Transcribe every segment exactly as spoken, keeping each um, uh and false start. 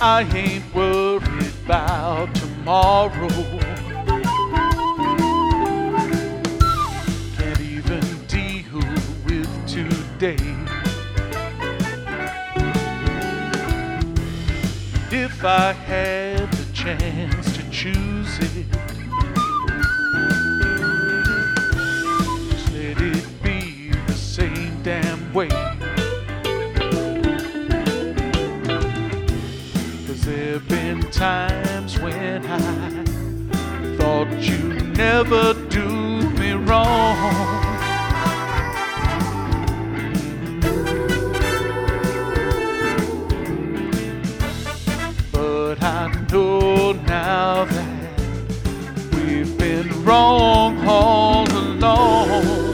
I ain't worried about tomorrow. Can't even deal with today. If I had the chance to choose it, just let it be the same damn way. There've been times when I thought you'd never do me wrong. But I know now that we've been wrong all along.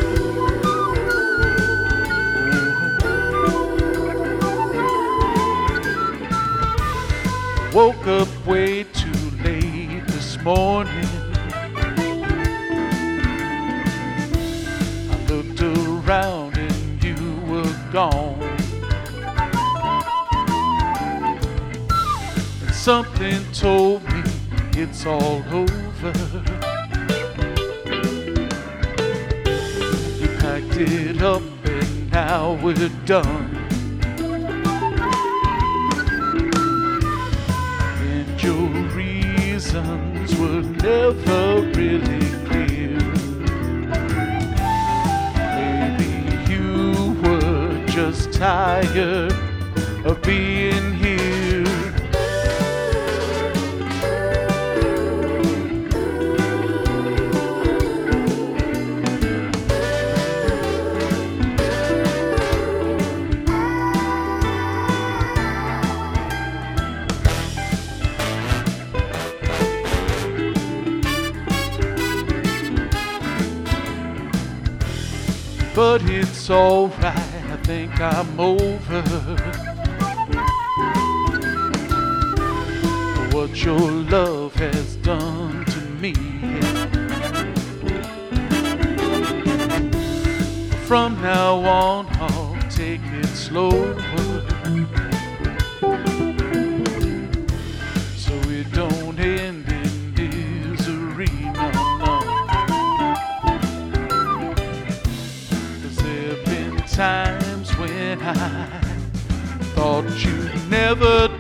Woke up way too late this morning. I looked around and you were gone. And something told me it's all over. You packed it up and now we're done. Your reasons were never really clear. Maybe you were just tired of being here. But it's alright, I think I'm over what your love has done to me. From now on, I'll take it slower, so it don't end in misery. No, no. Times when I thought you'd never